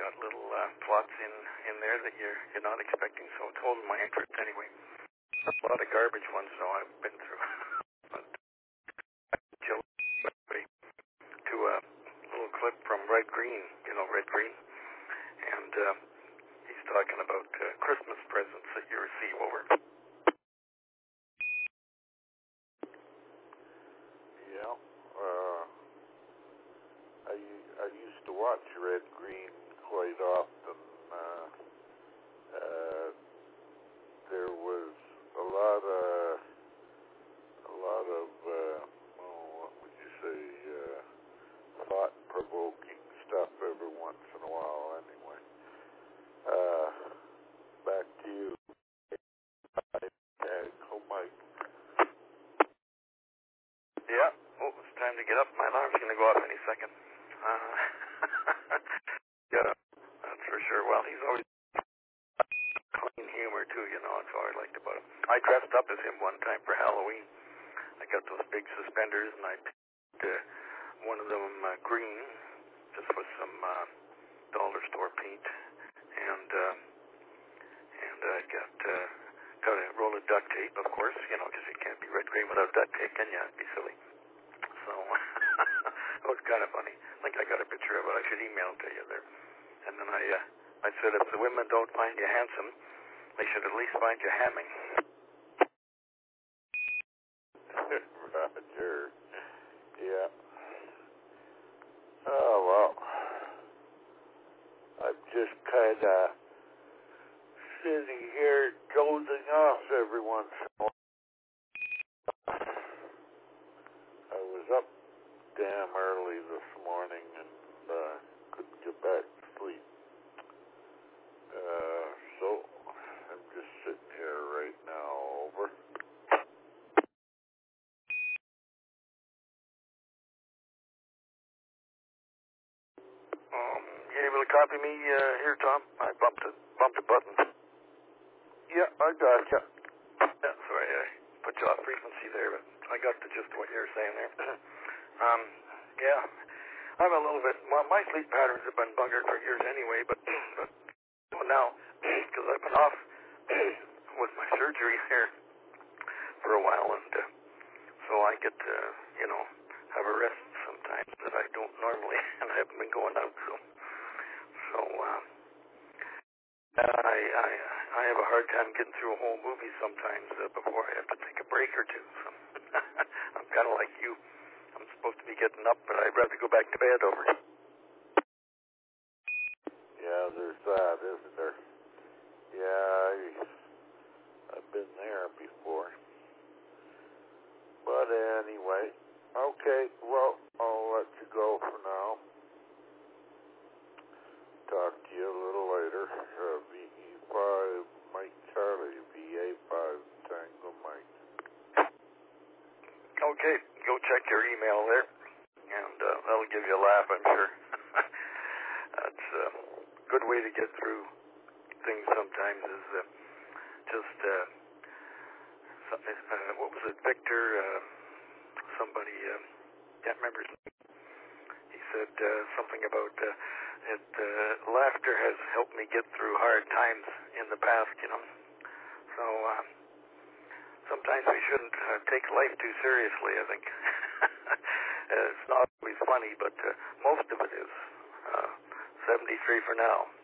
got little plots in there that you're not expecting, so it's holding my interest anyway. A lot of garbage ones, though, I've been through. But Jill, to a little clip from Red Green, Red Green, and he's talking about Christmas presents that you receive over. Yeah, I used to watch Red Green quite often. There was a lot of what would you say, thought-provoking stuff every once in a while. Anyway, back to you. Oh my. Yeah. Oh, it's time to get up. My alarm's going to go off any second. Yeah, that's for sure. Well, he's always clean humor, too, That's what I liked about him. I dressed up as him one time for Halloween. I got those big suspenders, and I painted one of them green, just with some dollar store paint, and I got a roll of duct tape, of course, because you can't be red green without duct tape, can you? That'd be silly. So it was kind of funny. I think I got a picture of it. I should email it to you there. And then I said, if the women don't find you handsome, they should at least find you hamming. Roger. Yeah. Oh, well. I'm just kind of sitting here dozing off every once in a while. I was up damn early this morning and couldn't get back to sleep. So I'm just sitting here right now. Over. You able to copy me here, Tom? I bumped a button. Yeah, I got you. Yeah, sorry, I put you off frequency there, but I got the gist of what you were saying there. Yeah, I'm a little bit. Well, my sleep patterns have been buggered for years anyway, but now because I've been off with my surgery here for a while, and so I get to have a rest sometimes that I don't normally, and I haven't been going out, so I have a hard time getting through a whole movie sometimes before I have to take a break or two. So I'm kind of like you. I'm supposed to be getting up, but I'd rather go back to bed over. Yeah, there's that, isn't there? Yeah, I've been there before. But anyway, okay, well, I'll let you go for now. Talk to you a little later. VE5 Mike Charlie, VA5 Tango Mike. Okay, go check your email there, and that'll give you a laugh, I'm sure. That's a good way to get through things sometimes is just, what was it, Victor, somebody, can't remember his name. He said something about laughter has helped me get through hard times in the past, So sometimes we shouldn't take life too seriously, I think. It's not always funny, but most of it is. 73 for now.